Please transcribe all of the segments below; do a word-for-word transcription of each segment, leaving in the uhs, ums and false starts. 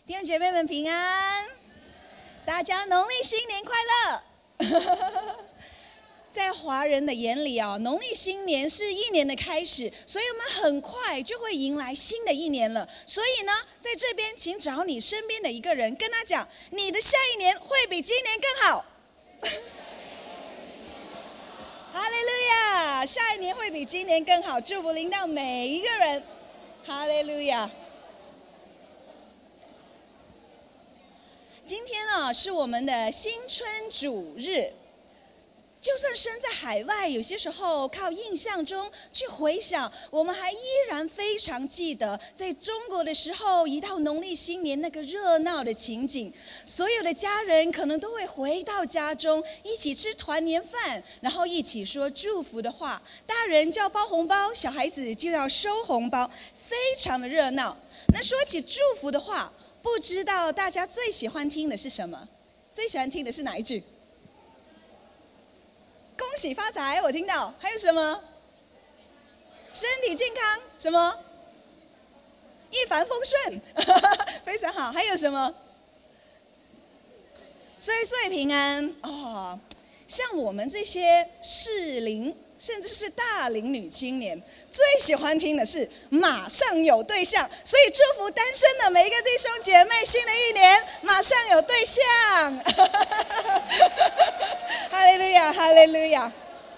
弟兄姐妹们平安，大家农历新年快乐！在华人的眼里啊，农历新年是一年的开始，所以我们很快就会迎来新的一年了。所以呢，在这边请找你身边的一个人，跟他讲，你的下一年会比今年更好。哈利路亚！下一年会比今年更好，祝福临到每一个人。哈利路亚！今天呢，是我们的新春主日。就算身在海外，有些时候靠印象中去回想，我们还依然非常记得在中国的时候，一到农历新年那个热闹的情景，所有的家人可能都会回到家中，一起吃团年饭，然后一起说祝福的话，大人就要包红包，小孩子就要收红包，非常的热闹。那说起祝福的话，不知道大家最喜欢听的是什么？最喜欢听的是哪一句？恭喜发财，我听到。还有什么？身体健康，什么？一帆风顺，非常好。还有什么？岁岁平安哦。像我们这些适龄甚至是大龄女青年，最喜欢听的是马上有对象，所以祝福单身的每一个弟兄姐妹，新的一年马上有对象。哈利路亚，哈利路亚。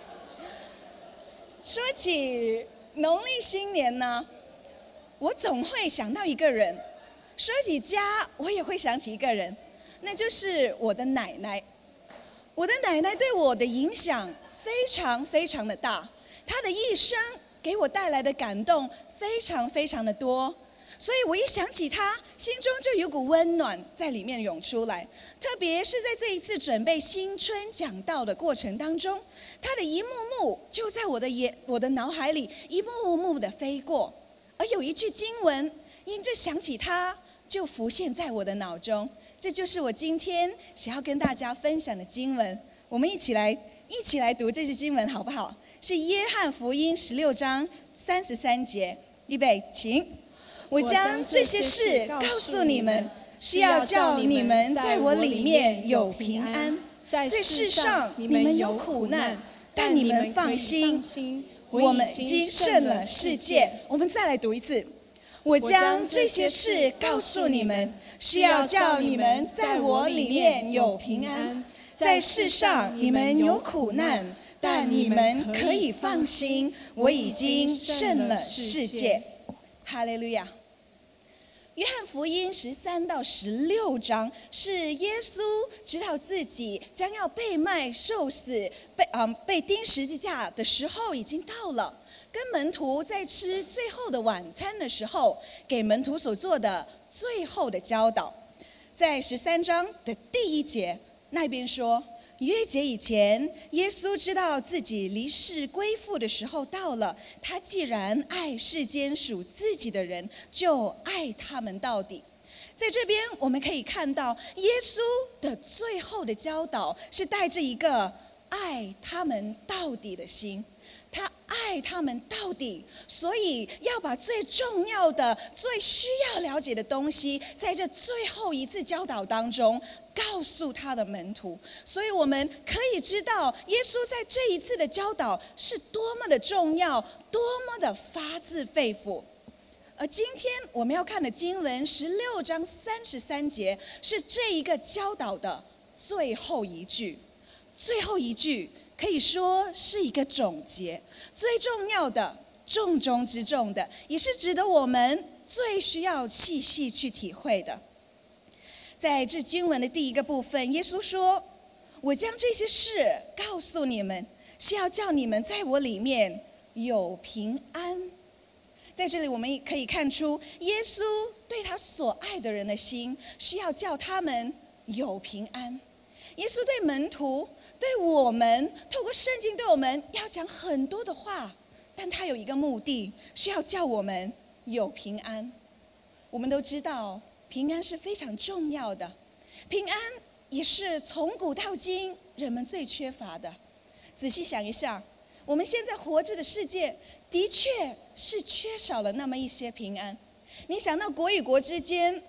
说起农历新年呢，我总会想到一个人；说起家，我也会想起一个人，那就是我的奶奶。我的奶奶对我的影响非常非常的大，她的一生给我带来的感动非常非常的多，所以我一想起她，心中就有股温暖在里面涌出来。特别是在这一次准备新春讲道的过程当中，她的一幕幕就在我的眼、我的脑海里一幕幕的飞过，而有一句经文因着想起她，就浮现在我的脑中。这就是我今天想要跟大家分享的经文，我们一起来一起来读这句经文好不好？是约翰福音十六章三十三节，预备，请。我将这些事告诉你们，是要叫你们在我里面有平安。在世上你们有苦难，但你们放心，我们已经胜了世界。我们再来读一次。我将这些事告诉你们，是要叫你们在我里面有平安。在世上你们有苦难，但你们可以放心，我已经胜了世界。哈利路亚。约翰福音十三到十六章是耶稣知道自己将要被卖、受死、被嗯被钉十字架的时候已经到了。跟门徒在吃最后的晚餐的时候，给门徒所做的最后的教导，在十三章的第一节那边说，约节以前，耶稣知道自己离世归父的时候到了，他既然爱世间属自己的人，就爱他们到底。在这边我们可以看到，耶稣的最后的教导是带着一个爱他们到底的心。他爱他们到底，所以要把最重要的、最需要了解的东西，在这最后一次教导当中告诉他的门徒。所以我们可以知道，耶稣在这一次的教导是多么的重要，多么的发自肺腑。而今天我们要看的经文十六章三十三节，是这一个教导的最后一句。最后一句可以说是一个总结，最重要的、重中之重的，也是值得我们最需要细细去体会的。在这经文的第一个部分，耶稣说，我将这些事告诉你们，是要叫你们在我里面有平安。在这里我们可以看出，耶稣对他所爱的人的心，是要叫他们有平安。耶稣对门徒、对我们，透过圣经对我们要讲很多的话，但他有一个目的，是要叫我们有平安。我们都知道，平安是非常重要的，平安也是从古到今人们最缺乏的。仔细想一下，我们现在活着的世界，的确是缺少了那么一些平安。你想到国与国之间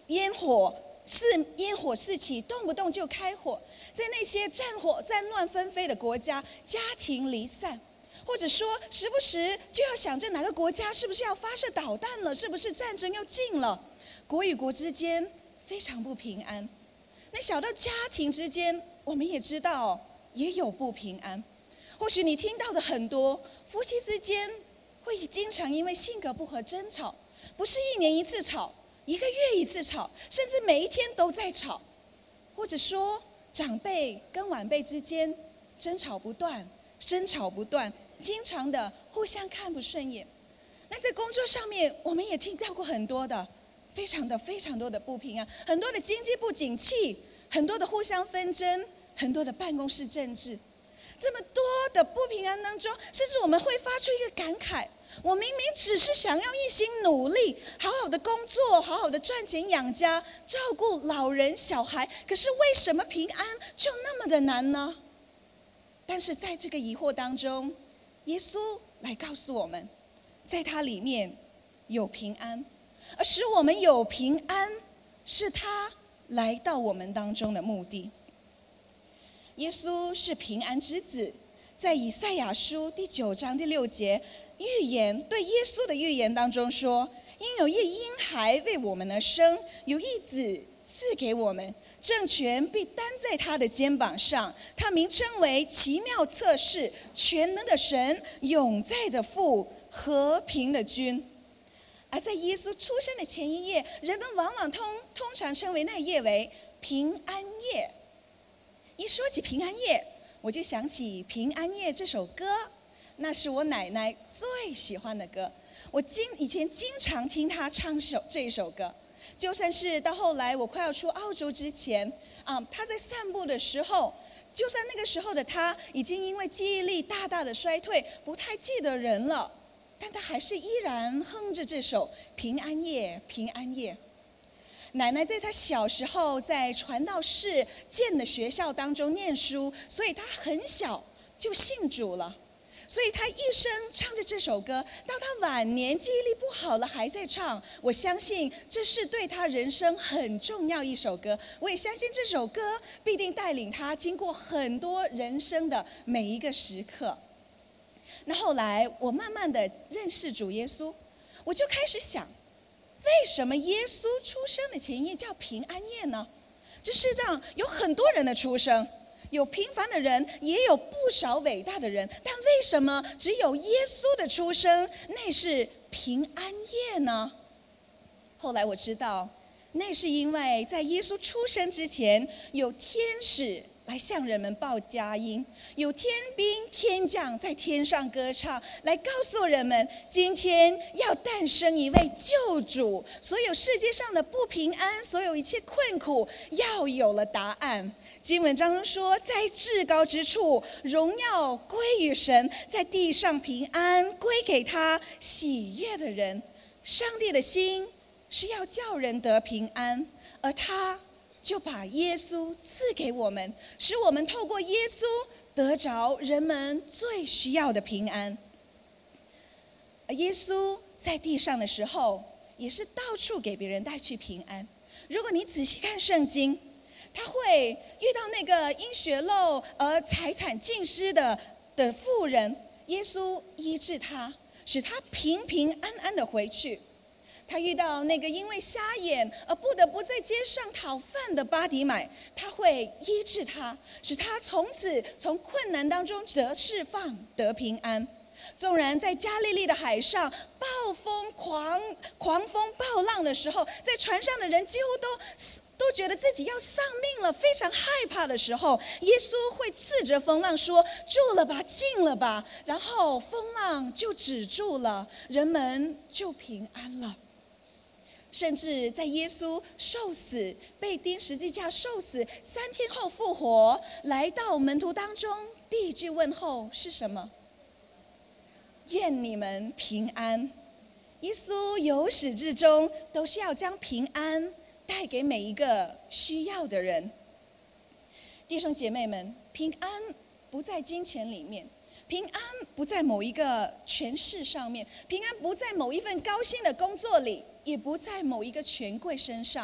烟火四烟火四起，动不动就开火，在那些战火战乱纷飞的国家，家庭离散，或者说时不时就要想着哪个国家是不是要发射导弹了，是不是战争又近了，国与国之间非常不平安。那小到家庭之间，我们也知道也有不平安。或许你听到的很多夫妻之间会经常因为性格不合争吵，不是一年一次吵，一个月一次吵，甚至每一天都在吵。或者说长辈跟晚辈之间争吵不断，争吵不断，经常的互相看不顺眼。那在工作上面，我们也听到过很多的非常的非常多的不平安，很多的经济不景气，很多的互相纷争，很多的办公室政治。这么多的不平安当中，甚至我们会发出一个感慨，我明明只是想要一心努力，好好的工作，好好的赚钱养家，照顾老人小孩，可是为什么平安就那么的难呢？但是在这个疑惑当中，耶稣来告诉我们，在他里面有平安，而使我们有平安，是他来到我们当中的目的。耶稣是平安之子，在以赛亚书第九章第六节预言，对耶稣的预言当中说，因有一婴孩为我们而生，有一子赐给我们，政权必担在他的肩膀上，他名称为奇妙策士，全能的神，永在的父，和平的君。而在耶稣出生的前一夜，人们往往通通常称为那夜为平安夜。一说起平安夜，我就想起平安夜这首歌，那是我奶奶最喜欢的歌，我经以前经常听她唱首这一首歌。就算是到后来我快要出澳洲之前啊，她在散步的时候，就算那个时候的她已经因为记忆力大大的衰退，不太记得人了，但她还是依然哼着这首平安夜平安夜。奶奶在她小时候在传道士建的学校当中念书，所以她很小就信主了，所以她一生唱着这首歌，到她晚年记忆力不好了还在唱。我相信这是对她人生很重要一首歌，我也相信这首歌必定带领她经过很多人生的每一个时刻。那后来我慢慢的认识主耶稣，我就开始想，为什么耶稣出生的前夜叫平安夜呢？这世上有很多人的出生，有平凡的人，也有不少伟大的人，但为什么只有耶稣的出生那是平安夜呢？后来我知道，那是因为在耶稣出生之前，有天使来向人们报佳音，有天兵天将在天上歌唱，来告诉人们今天要诞生一位救主，所有世界上的不平安，所有一切困苦要有了答案。经文当中说，在至高之处荣耀归于神，在地上平安归给他喜悦的人。上帝的心是要叫人得平安，而他就把耶稣赐给我们，使我们透过耶稣得着人们最需要的平安。而耶稣在地上的时候，也是到处给别人带去平安。如果你仔细看圣经，他会遇到那个因血漏而财产尽失的的妇人，耶稣医治他，使他平平安安的回去。他遇到那个因为瞎眼而不得不在街上讨饭的巴底买，他会医治他，使他从此从困难当中得释放，得平安。纵然在加利利的海上暴风狂狂风暴浪的时候，在船上的人几乎都都觉得自己要丧命了，非常害怕的时候，耶稣会斥责风浪说，住了吧，静了吧，然后风浪就止住了，人们就平安了。甚至在耶稣受死，被钉十字架受死，三天后复活，来到门徒当中，第一句问候是什么？愿你们平安。耶稣由始至终都是要将平安带给每一个需要的人。弟兄姐妹们，平安不在金钱里面，平安不在某一个权势上面，平安不在某一份高薪的工作里，也不在某一个权贵身上，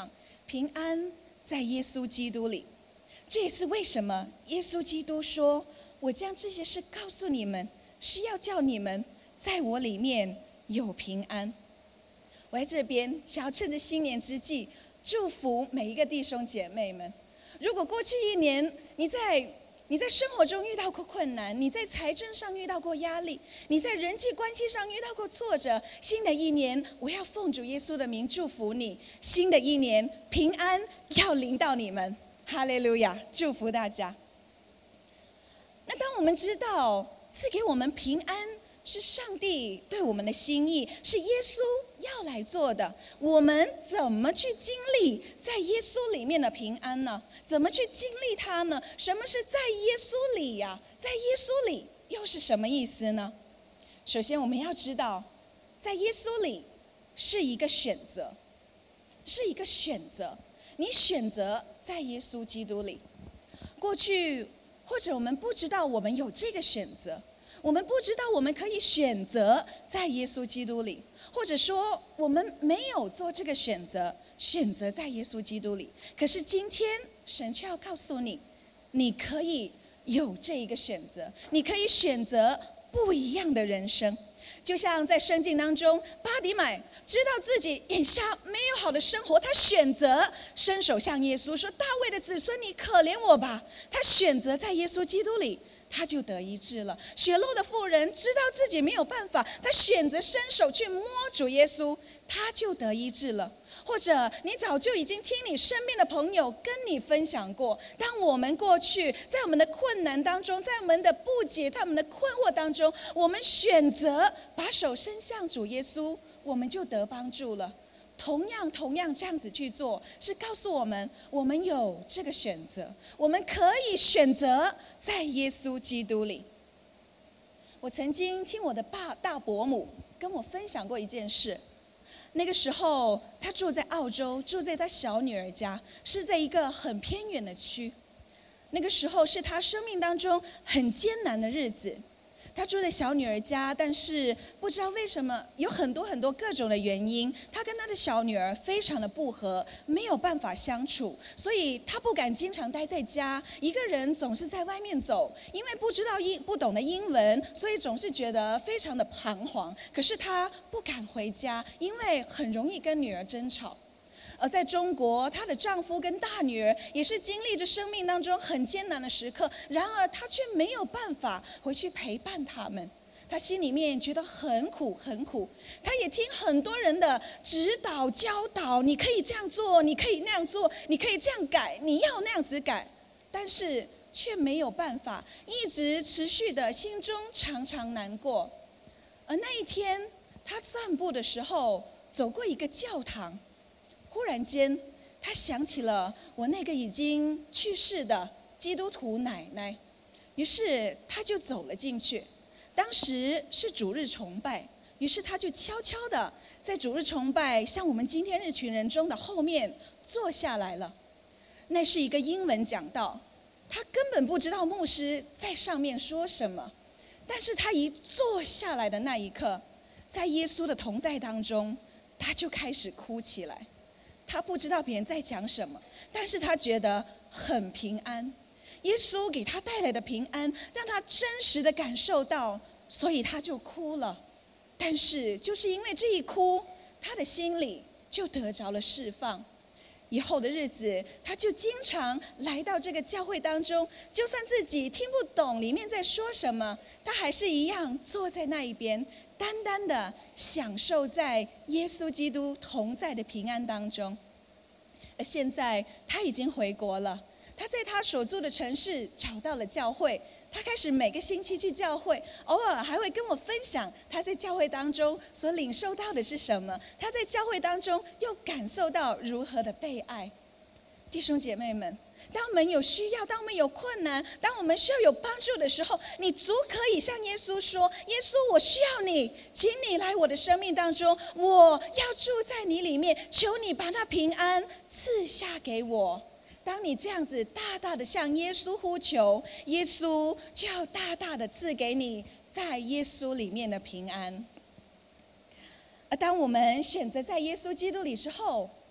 平安在耶稣基督里。这也是为什么耶稣基督说，我将这些事告诉你们，是要叫你们在我里面有平安。我在这边想要趁着新年之际，祝福每一个弟兄姐妹们。如果过去一年你在你在生活中遇到过困难，你在财政上遇到过压力，你在人际关系上遇到过挫折，新的一年我要奉主耶稣的名祝福你，新的一年平安要临到你们。哈利路亚，祝福大家。那当我们知道赐给我们平安是上帝对我们的心意，是耶稣要来做的，我们怎么去经历在耶稣里面的平安呢？怎么去经历它呢？什么是在耶稣里呀、啊？在耶稣里又是什么意思呢？首先我们要知道，在耶稣里是一个选择，是一个选择。你选择在耶稣基督里。过去或者我们不知道我们有这个选择，我们不知道我们可以选择在耶稣基督里，或者说我们没有做这个选择，选择在耶稣基督里。可是今天神却要告诉你，你可以有这一个选择，你可以选择不一样的人生。就像在圣经当中，巴底买知道自己眼下没有好的生活，他选择伸手向耶稣说，大卫的子孙，你可怜我吧。他选择在耶稣基督里，他就得医治了。血漏的妇人知道自己没有办法，他选择伸手去摸主耶稣，他就得医治了。或者你早就已经听你身边的朋友跟你分享过，当我们过去在我们的困难当中，在我们的不解，在我们的困惑当中，我们选择把手伸向主耶稣，我们就得帮助了。同样同样这样子去做，是告诉我们，我们有这个选择，我们可以选择在耶稣基督里。我曾经听我的爸大伯母跟我分享过一件事。那个时候他住在澳洲，住在他小女儿家，是在一个很偏远的区。那个时候是他生命当中很艰难的日子。他住在小女儿家，但是不知道为什么有很多很多各种的原因，他跟他的小女儿非常的不合，没有办法相处，所以他不敢经常待在家，一个人总是在外面走。因为不知道英不懂得英文，所以总是觉得非常的彷徨。可是他不敢回家，因为很容易跟女儿争吵。而在中国，她的丈夫跟大女儿也是经历着生命当中很艰难的时刻，然而她却没有办法回去陪伴他们。她心里面觉得很苦很苦，她也听很多人的指导教导，你可以这样做，你可以那样做，你可以这样改，你要那样子改，但是却没有办法，一直持续的心中常常难过。而那一天她散步的时候，走过一个教堂，忽然间他想起了我那个已经去世的基督徒奶奶，于是他就走了进去。当时是主日崇拜，于是他就悄悄的在主日崇拜像我们今天日群人中的后面坐下来了。那是一个英文讲道，他根本不知道牧师在上面说什么，但是他一坐下来的那一刻，在耶稣的同在当中，他就开始哭起来。他不知道别人在讲什么，但是他觉得很平安。耶稣给他带来的平安，让他真实的感受到，所以他就哭了。但是就是因为这一哭，他的心里就得着了释放。以后的日子，他就经常来到这个教会当中，就算自己听不懂里面在说什么，他还是一样坐在那一边，单单的享受在耶稣基督同在的平安当中。而现在他已经回国了，他在他所住的城市找到了教会，他开始每个星期去教会，偶尔还会跟我分享他在教会当中所领受到的是什么，他在教会当中又感受到如何的被爱。弟兄姐妹们，当我们有需要，当我们有困难，当我们需要有帮助的时候，你足可以向耶稣说，耶稣，我需要你，请你来我的生命当中，我要住在你里面，求你把那平安赐下给我。当你这样子大大的向耶稣呼求，耶稣就要大大的赐给你在耶稣里面的平安。而当我们选择在耶稣基督里之后，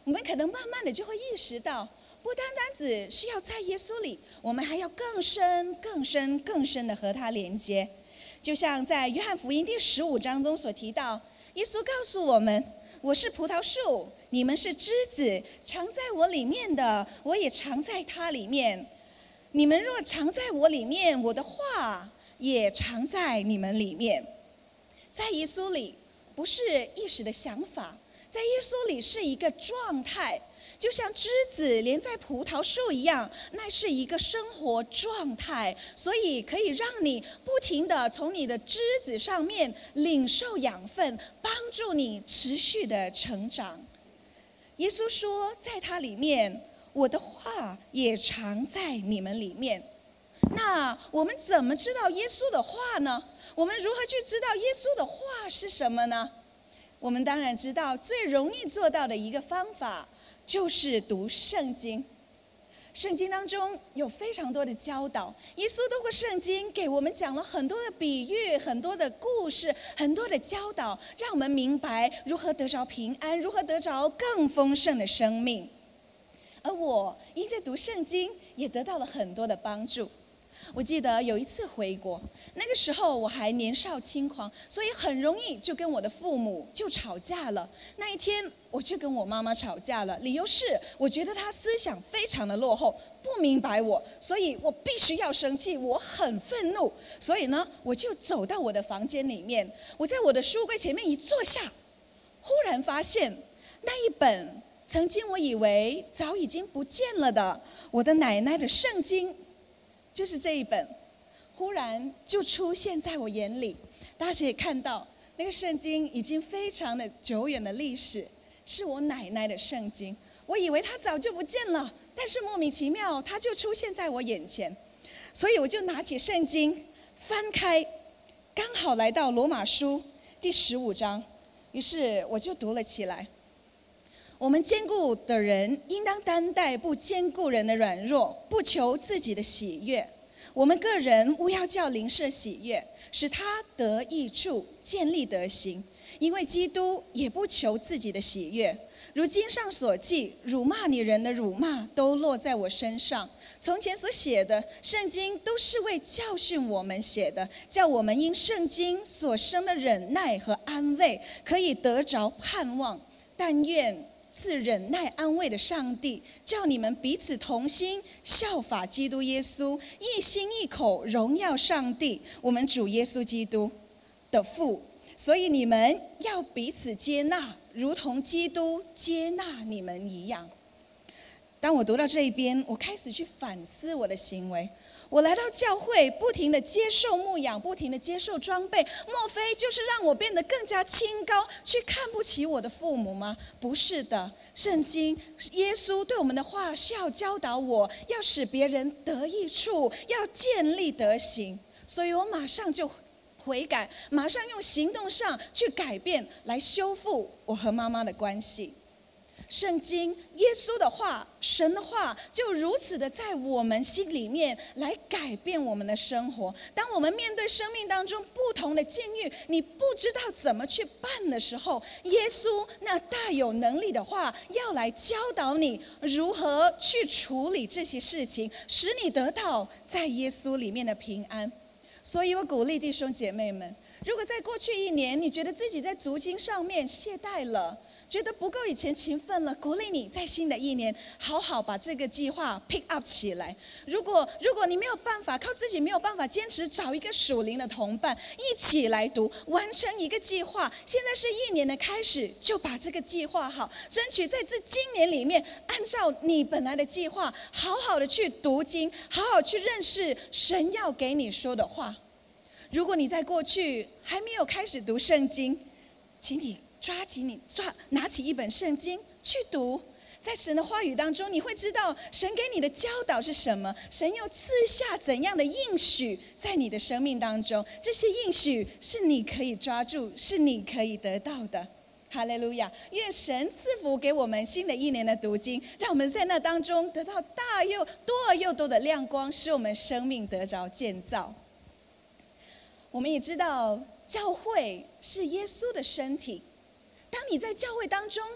我们可能慢慢的就会意识到，不单单只是要在耶稣里，我们还要更深、更深、更深的和他连接。就像在约翰福音第十五章中所提到，耶稣告诉我们，我是葡萄树，你们是枝子，常在我里面的，我也常在他里面。你们若常在我里面，我的话也常在你们里面。在耶稣里不是一时的想法，在耶稣里是一个状态，就像枝子连在葡萄树一样，那是一个生活状态，所以可以让你不停地从你的枝子上面领受养分，帮助你持续的成长。耶稣说，在他里面，我的话也常在你们里面。那我们怎么知道耶稣的话呢？我们如何去知道耶稣的话是什么呢？我们当然知道，最容易做到的一个方法就是读圣经。圣经当中有非常多的教导，耶稣透过圣经给我们讲了很多的比喻，很多的故事，很多的教导，让我们明白如何得着平安，如何得着更丰盛的生命。而我因着读圣经也得到了很多的帮助。我记得有一次回国，那个时候我还年少轻狂，所以很容易就跟我的父母就吵架了。那一天我就跟我妈妈吵架了，理由是我觉得她思想非常的落后，不明白我，所以我必须要生气，我很愤怒。所以呢，我就走到我的房间里面，我在我的书柜前面一坐下，忽然发现那一本曾经我以为早已经不见了的我的奶奶的圣经，就是这一本，忽然就出现在我眼里。大家也看到，那个圣经已经非常的久远的历史，是我奶奶的圣经。我以为它早就不见了，但是莫名其妙，它就出现在我眼前。所以我就拿起圣经，翻开，刚好来到罗马书第十五章，于是我就读了起来。我们坚固的人应当担待不坚固人的软弱，不求自己的喜悦。我们个人务要叫邻舍喜悦，使他得益处，建立德行。因为基督也不求自己的喜悦。如经上所记，辱骂你人的辱骂都落在我身上。从前所写的圣经都是为教训我们写的，叫我们因圣经所生的忍耐和安慰，可以得着盼望。但愿赐忍耐安慰的上帝，叫你们彼此同心，效法基督耶稣，一心一口荣耀上帝，我们主耶稣基督的父。所以你们要彼此接纳，如同基督接纳你们一样。当我读到这一边，我开始去反思我的行为。我来到教会，不停地接受牧养，不停地接受装备，莫非就是让我变得更加清高，去看不起我的父母吗？不是的，圣经耶稣对我们的话是要教导我，要使别人得益处，要建立德行。所以我马上就悔改，马上用行动上去改变，来修复我和妈妈的关系。圣经耶稣的话，神的话就如此的在我们心里面来改变我们的生活。当我们面对生命当中不同的境遇，你不知道怎么去办的时候，耶稣那大有能力的话要来教导你如何去处理这些事情，使你得到在耶稣里面的平安。所以我鼓励弟兄姐妹们，如果在过去一年你觉得自己在读经上面懈怠了，觉得不够以前勤奋了，鼓励你在新的一年好好把这个计划 pick up 起来。如果如果你没有办法，靠自己没有办法坚持，找一个属灵的同伴一起来读，完成一个计划。现在是一年的开始，就把这个计划好，争取在这今年里面，按照你本来的计划，好好的去读经，好好去认识神要给你说的话。如果你在过去还没有开始读圣经，请你抓起你抓拿起一本圣经去读，在神的话语当中，你会知道神给你的教导是什么，神又赐下怎样的应许在你的生命当中，这些应许是你可以抓住，是你可以得到的。哈利路亚！愿神赐福给我们新的一年的读经，让我们在那当中得到大又多而又多的亮光，使我们生命得着建造。我们也知道教会是耶稣的身体，当你在教会当中，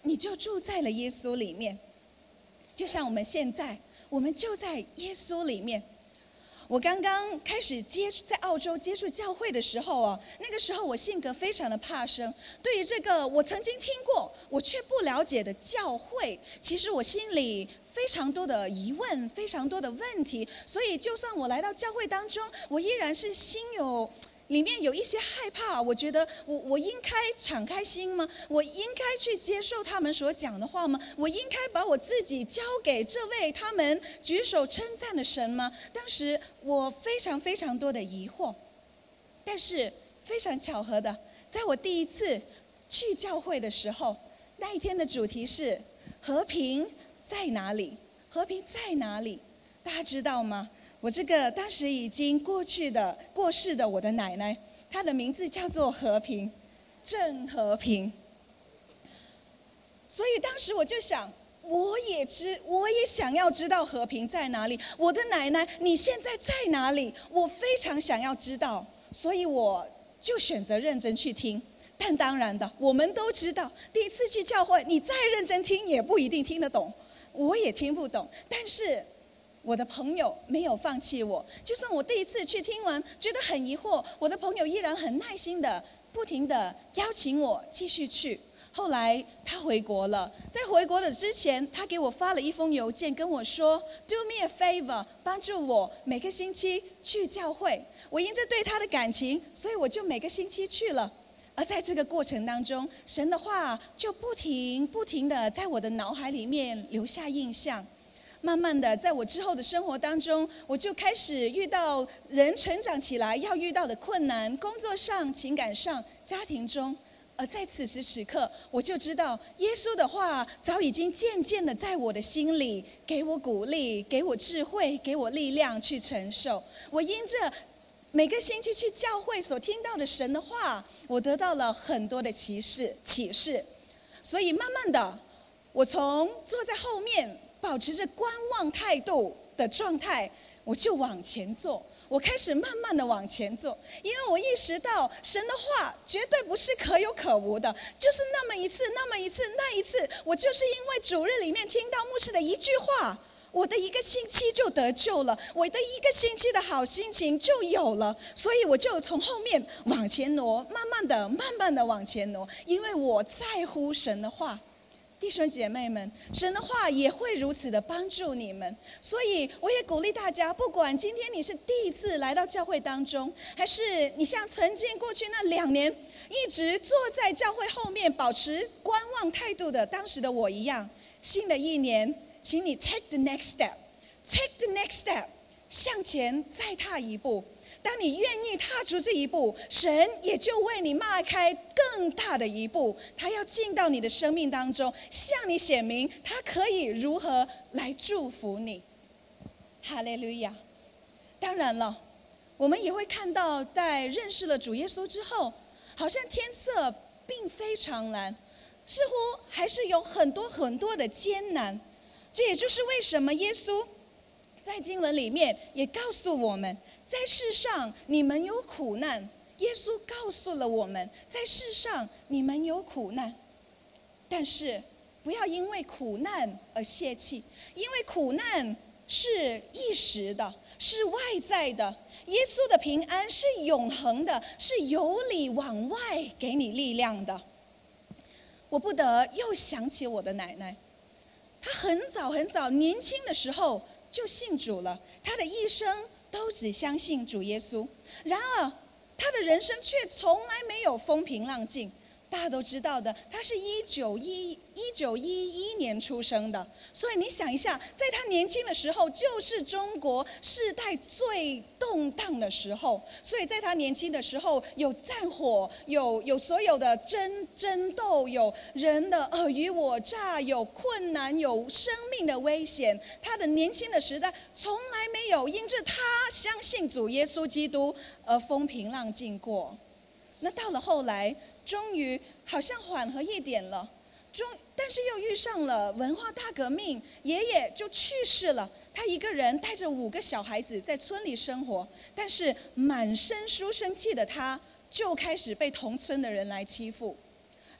你就住在了耶稣里面。就像我们现在，我们就在耶稣里面。我刚刚开始接在澳洲接触教会的时候啊，那个时候我性格非常的怕生，对于这个我曾经听过我却不了解的教会，其实我心里非常多的疑问，非常多的问题。所以就算我来到教会当中，我依然是心有里面有一些害怕。我觉得我我应该敞开心吗？我应该去接受他们所讲的话吗？我应该把我自己交给这位他们举手称赞的神吗？当时我非常非常多的疑惑。但是非常巧合的，在我第一次去教会的时候，那一天的主题是和平在哪里？和平在哪里？大家知道吗？我这个当时已经过去的过世的我的奶奶，她的名字叫做和平，郑和平。所以当时我就想，我也知，我也想要知道和平在哪里。我的奶奶，你现在在哪里？我非常想要知道，所以我就选择认真去听。但当然的，我们都知道，第一次去教会，你再认真听也不一定听得懂，我也听不懂。但是我的朋友没有放弃我，就算我第一次去听完觉得很疑惑，我的朋友依然很耐心的不停的邀请我继续去。后来他回国了，在回国的之前，他给我发了一封邮件跟我说 Do me a favor， 帮助我每个星期去教会。我因着对他的感情，所以我就每个星期去了。而在这个过程当中，神的话就不停不停的在我的脑海里面留下印象。慢慢的，在我之后的生活当中，我就开始遇到人成长起来要遇到的困难，工作上、情感上、家庭中。而在此时此刻，我就知道耶稣的话早已经渐渐的在我的心里，给我鼓励，给我智慧，给我力量去承受。我因着每个星期去教会所听到的神的话，我得到了很多的启示启示。所以慢慢的，我从坐在后面保持着观望态度的状态，我就往前坐。我开始慢慢的往前坐，因为我意识到神的话绝对不是可有可无的，就是那么一次那么一次那一次，我就是因为主日里面听到牧师的一句话，我的一个星期就得救了，我的一个星期的好心情就有了。所以我就从后面往前挪，慢慢的慢慢的往前挪，因为我在乎神的话。弟兄姐妹们，神的话也会如此的帮助你们。所以我也鼓励大家，不管今天你是第一次来到教会当中，还是你像曾经过去那两年一直坐在教会后面保持观望态度的当时的我一样，新的一年请你 take the next step take the next step 向前再踏一步。当你愿意踏出这一步，神也就为你迈开更大的一步，他要进到你的生命当中，向你显明他可以如何来祝福你。哈利路亚。当然了，我们也会看到在认识了主耶稣之后，好像天色并非常蓝，似乎还是有很多很多的艰难。这也就是为什么耶稣在经文里面也告诉我们，在世上你们有苦难。耶稣告诉了我们，在世上你们有苦难，但是不要因为苦难而泄气，因为苦难是一时的，是外在的。耶稣的平安是永恒的，是由里往外给你力量的。我不得又想起我的奶奶，她很早很早年轻的时候就信主了，他的一生都只相信主耶稣。然而他的人生却从来没有风平浪静。大家都知道的，他是一九一一年出生的，所以你想一下，在他年轻的时候就是中国世代最动荡的时候。所以在他年轻的时候，有战火，有有所有的争争斗，有人的尔虞我诈，有困难，有生命的危险。他的年轻的时代从来没有因着他相信主耶稣基督而风平浪静过。那到了后来，终于好像缓和一点了，终但是又遇上了文化大革命，爷爷就去世了。他一个人带着五个小孩子在村里生活，但是满身书生气的他，就开始被同村的人来欺负。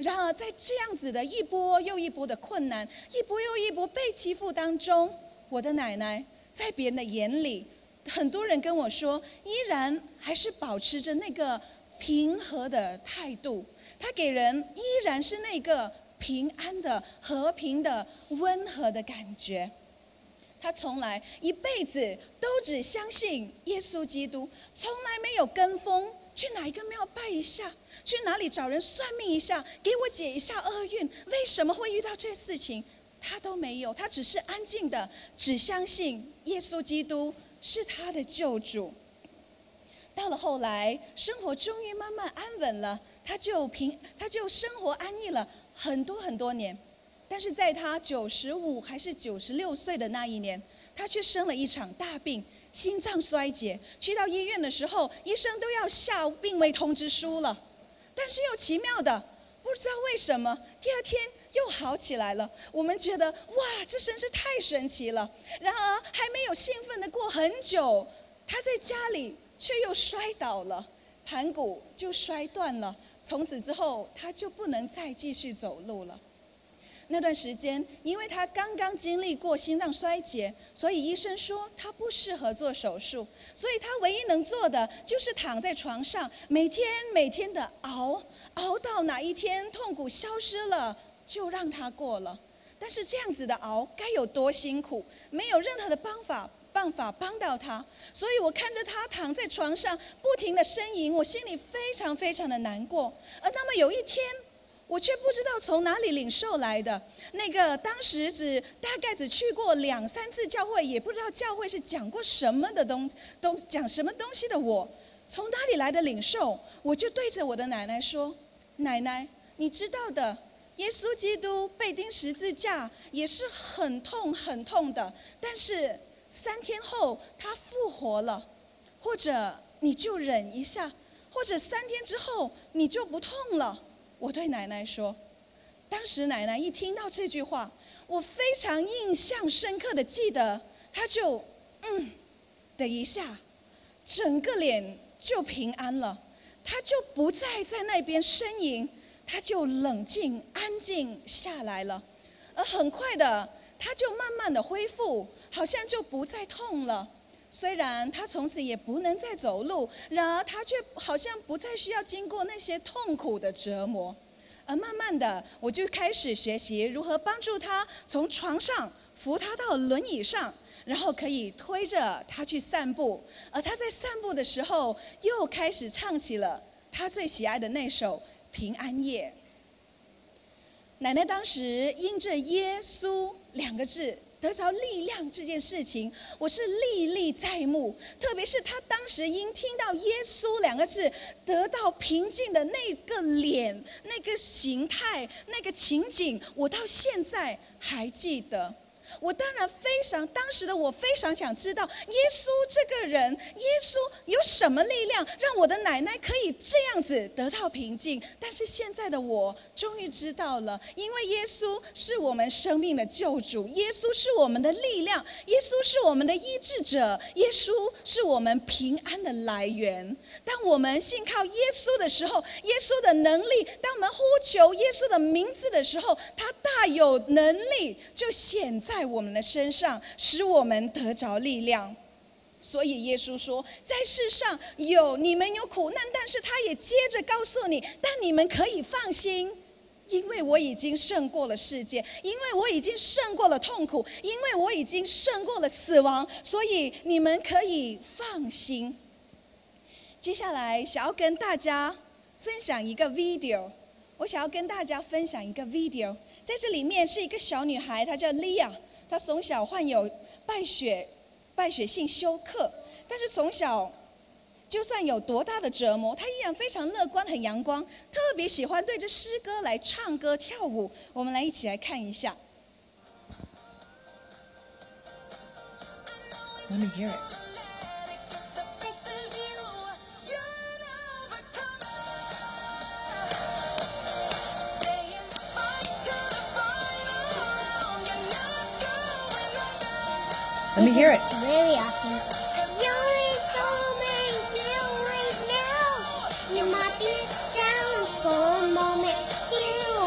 然而在这样子的一波又一波的困难，一波又一波被欺负当中，我的奶奶在别人的眼里，很多人跟我说，依然还是保持着那个平和的态度，她给人依然是那个平安的、和平的、温和的感觉。她从来一辈子都只相信耶稣基督，从来没有跟风去哪一个庙拜一下，去哪里找人算命一下，给我解一下厄运，为什么会遇到这事情，她都没有。她只是安静的只相信耶稣基督是她的救主。到了后来，生活终于慢慢安稳了，她就平，她就生活安逸了很多很多年。但是在她九十五还是九十六岁的那一年，她却生了一场大病，心脏衰竭。去到医院的时候，医生都要下病危通知书了。但是又奇妙的，不知道为什么，第二天又好起来了。我们觉得哇，这真是太神奇了。然而还没有兴奋的过很久，她在家里却又摔倒了，盘骨就摔断了。从此之后，她就不能再继续走路了。那段时间，因为她刚刚经历过心脏衰竭，所以医生说她不适合做手术，所以她唯一能做的就是躺在床上，每天每天的熬，熬到哪一天痛苦消失了，就让她过了。但是这样子的熬该有多辛苦，没有任何的办法办法帮到她。所以我看着她躺在床上不停的呻吟，我心里非常非常的难过。而那么有一天，我却不知道从哪里领受来的那个当时只大概只去过两三次教会，也不知道教会是讲过什么的东东讲什么东西的我，从哪里来的领受？我就对着我的奶奶说：“奶奶，你知道的，耶稣基督被钉十字架也是很痛很痛的，但是三天后他复活了，或者你就忍一下，或者三天之后你就不痛了。”我对奶奶说，当时奶奶一听到这句话，我非常印象深刻的记得，她就嗯的一下，整个脸就平安了，她就不再在那边呻吟，她就冷静安静下来了。而很快的，她就慢慢的恢复，好像就不再痛了。虽然她从此也不能再走路，然而她却好像不再需要经过那些痛苦的折磨。而慢慢的，我就开始学习如何帮助她从床上扶她到轮椅上，然后可以推着她去散步。而她在散步的时候，又开始唱起了她最喜爱的那首《平安夜》。奶奶当时因着耶稣两个字得着力量这件事情，我是历历在目。特别是她当时因听到耶稣两个字得到平静的那个脸、那个形态、那个情景，我到现在还记得。我当然非常，当时的我非常想知道，耶稣这个人，耶稣有什么力量让我的奶奶可以这样子得到平静？但是现在的我终于知道了，因为耶稣是我们生命的救主，耶稣是我们的力量，耶稣是我们的医治者，耶稣是我们平安的来源。当我们信靠耶稣的时候，耶稣的能力，当我们呼求耶稣的名字的时候，他大有能力就显在我们的身上，使我们得着力量。所以耶稣说，在世上有你们有苦难，但是他也接着告诉你，但你们可以放心，因为我已经胜过了世界，因为我已经胜过了痛苦，因为我已经胜过了死亡，所以你们可以放心。接下来想要跟大家分享一个 video， 我想要跟大家分享一个 video， 在这里面是一个小女孩，她叫莉亚，她从小患有败血败血性休克，但是从小就算有多大的折磨，她依然非常乐观很阳光，特别喜欢对着诗歌来唱歌跳舞。我们来一起来看一下。 Let me hear it. Let me hear it. Very awesome. You're so amazing right now. You might be down for a moment. You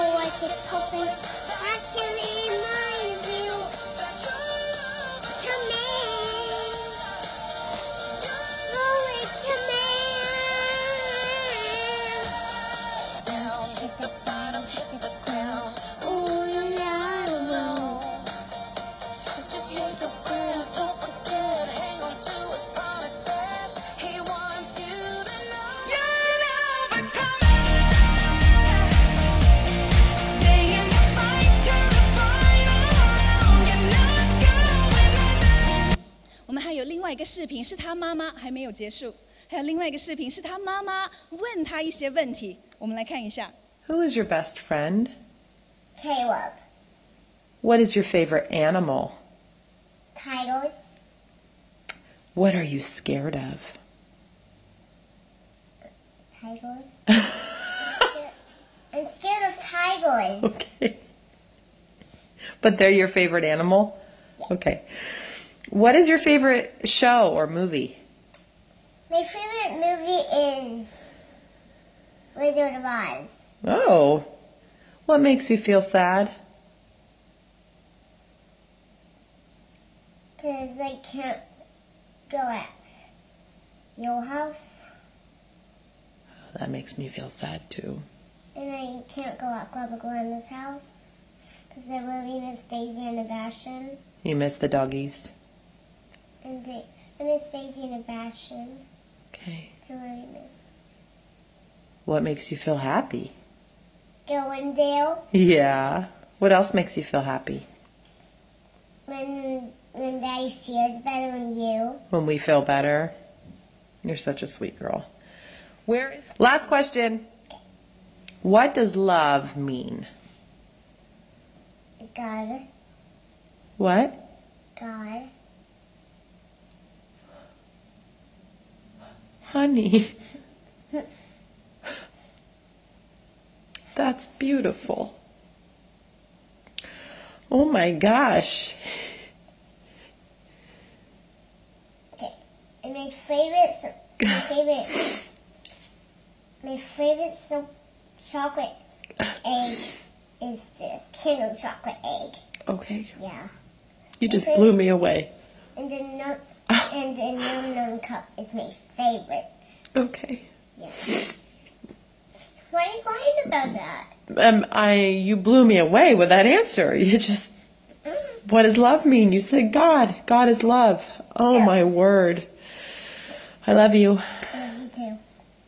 外一个视频，是他妈妈还没有结束，还有另外一个视频是他妈妈问他一些问题，我们来看一下。 Who is your best friend? Caleb. What is your favorite animal? Tigers. What are you scared of? Tigers. I'm scared of tigers. Okay. But they're your favorite animal? Okay. What is your favorite show or movie? My favorite movie is Wizard of Oz. Oh. What makes you feel sad? Because I can't go at your house. That makes me feel sad too. And I can't go at Grandma Grandma's house. Because I really miss Daisy and Sebastian. You miss the doggies? And they, I miss Daisy and Sebastian. Okay. I really miss. What makes you feel happy? Dale. Yeah. What else makes you feel happy? When when Daddy feels better than you. When we feel better. You're such a sweet girl. Where is... Last question. What does love mean? God. What? God. Honey. That's beautiful. Oh my gosh. Okay. And my favorite, my favorite, my favorite so- chocolate egg is the Kinder chocolate egg. Okay. Yeah. You just blew me away. And the num and the num num cup is my favorite. Okay. Yeah. What are you crying about that? Um, I you blew me away with that answer. You just Mm. what does love mean? You said God. God is love. Oh Yeah. my word. I love you. Love you too.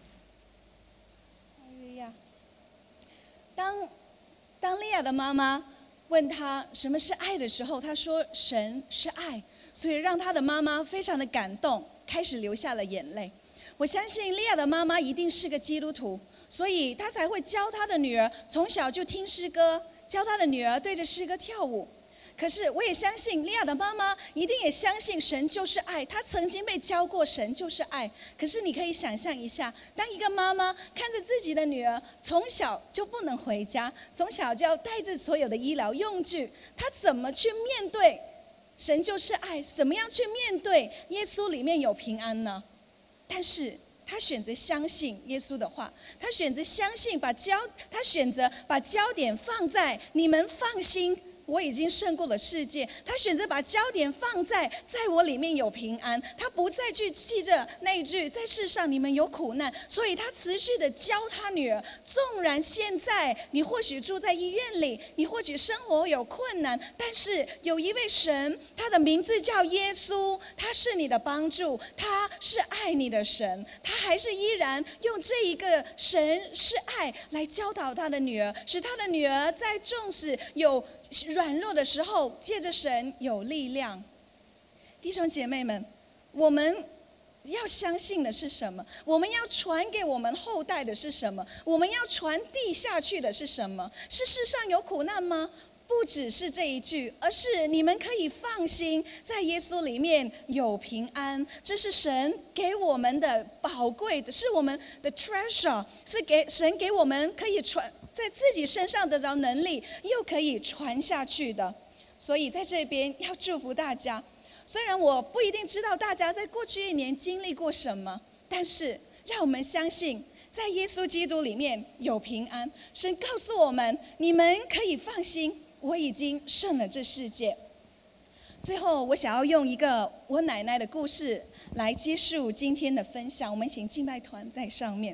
当当利亚的妈妈问他什么是爱的时候，他说神是爱，所以让他的妈妈非常的感动，开始流下了眼泪。我相信利亚的妈妈一定是个基督徒，所以她才会教她的女儿从小就听诗歌，教她的女儿对着诗歌跳舞。可是我也相信利亚的妈妈一定也相信神就是爱，她曾经被教过神就是爱。可是你可以想象一下，当一个妈妈看着自己的女儿从小就不能回家，从小就要带着所有的医疗用具，她怎么去面对神就是爱，怎么样去面对耶稣里面有平安呢？但是他选择相信耶稣的话，他选择相信把焦，他选择把焦点放在你们放心，我已经胜过了世界。他选择把焦点放在在我里面有平安，他不再去记着那一句在世上你们有苦难，所以他持续的教他女儿，纵然现在你或许住在医院里，你或许生活有困难，但是有一位神，他的名字叫耶稣，他是你的帮助，他是爱你的神，他还是依然用这一个神是爱来教导他的女儿，使他的女儿在纵使有软弱的时候，借着神有力量。弟兄姐妹们，我们要相信的是什么？我们要传给我们后代的是什么？我们要传递下去的是什么？是世上有苦难吗？不只是这一句，而是你们可以放心，在耶稣里面有平安。这是神给我们的宝贵的，是我们的 treasure， 是给神给我们可以传在自己身上得着能力，又可以传下去的。所以在这边要祝福大家。虽然我不一定知道大家在过去一年经历过什么，但是让我们相信，在耶稣基督里面有平安。神告诉我们，你们可以放心，我已经胜了这世界。最后，我想要用一个我奶奶的故事来结束今天的分享。我们请敬拜团在上面。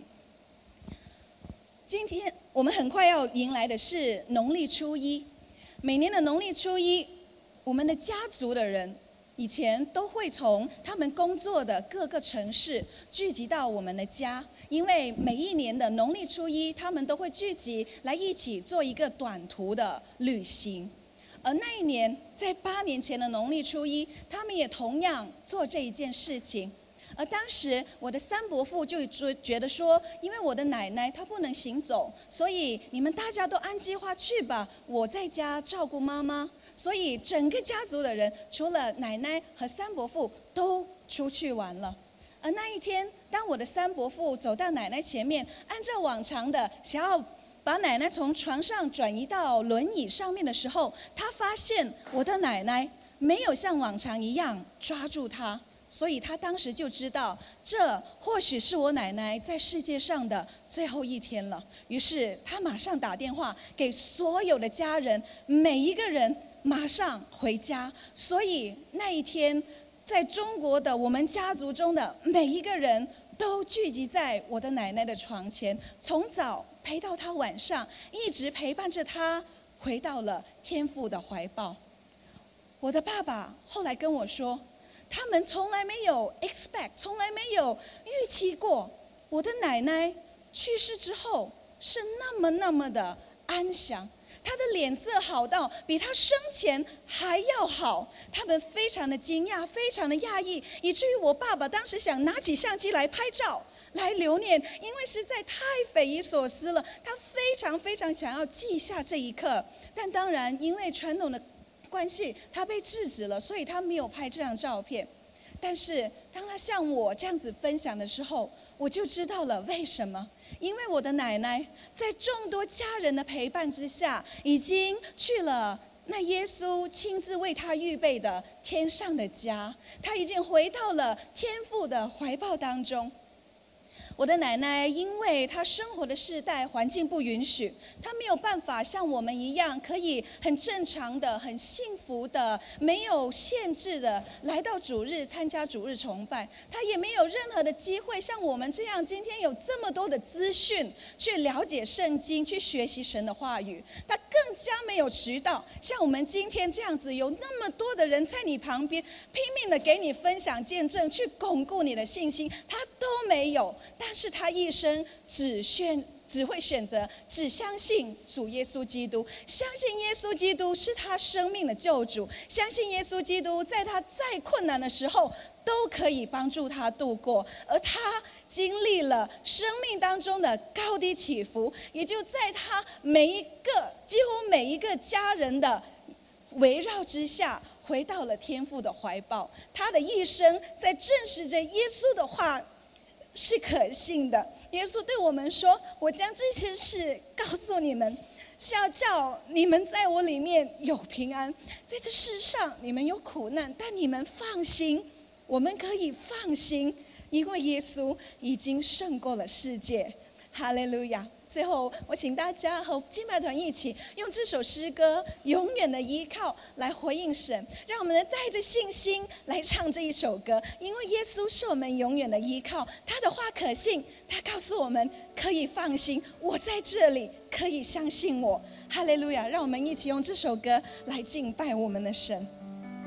今天我们很快要迎来的是农历初一，每年的农历初一，我们的家族的人以前都会从他们工作的各个城市聚集到我们的家，因为每一年的农历初一，他们都会聚集来一起做一个短途的旅行。 而那一年，在八年前的农历初一，他们也同样做这一件事情。而当时我的三伯父就觉得说，因为我的奶奶她不能行走，所以你们大家都按计划去吧，我在家照顾妈妈。所以整个家族的人，除了奶奶和三伯父，都出去玩了。而那一天，当我的三伯父走到奶奶前面，按照往常的想要把奶奶从床上转移到轮椅上面的时候，他发现我的奶奶没有像往常一样抓住他。所以他当时就知道，这或许是我奶奶在世界上的最后一天了。于是他马上打电话给所有的家人，每一个人马上回家。所以那一天，在中国的我们家族中的每一个人都聚集在我的奶奶的床前，从早陪到她晚上，一直陪伴着她回到了天父的怀抱。我的爸爸后来跟我说，他们从来没有 expect， 从来没有预期过，我的奶奶去世之后是那么那么的安详，她的脸色好到比她生前还要好。他们非常的惊讶，非常的讶异，以至于我爸爸当时想拿起相机来拍照，来留念，因为实在太匪夷所思了。他非常非常想要记下这一刻，但当然因为传统的关系，他被制止了，所以他没有拍这张照片。但是当他向我这样子分享的时候，我就知道了为什么。因为我的奶奶在众多家人的陪伴之下，已经去了那耶稣亲自为他预备的天上的家，他已经回到了天父的怀抱当中。我的奶奶因为她生活的世代环境不允许，她没有办法像我们一样可以很正常的、很幸福的、没有限制的来到主日参加主日崇拜。她也没有任何的机会像我们这样今天有这么多的资讯去了解圣经，去学习神的话语。她更加没有渠道像我们今天这样子，有那么多的人在你旁边拼命的给你分享见证，去巩固你的信心，她都没有。但是他一生只选只会选择只相信主耶稣基督，相信耶稣基督是他生命的救主，相信耶稣基督在他再困难的时候都可以帮助他度过。而他经历了生命当中的高低起伏，也就在他每一个几乎每一个家人的围绕之下，回到了天父的怀抱。他的一生在证实着耶稣的话是可信的。耶稣对我们说，我将这些事告诉你们，是要叫你们在我里面有平安。在这世上你们有苦难，但你们放心，我们可以放心，因为耶稣已经胜过了世界。哈利路亚。最后我请大家和敬拜团一起用这首诗歌永远的依靠来回应神，让我们带着信心来唱这一首歌。因为耶稣是我们永远的依靠，他的话可信，他告诉我们可以放心，我在这里，可以相信我。哈利路亚。让我们一起用这首歌来敬拜我们的神。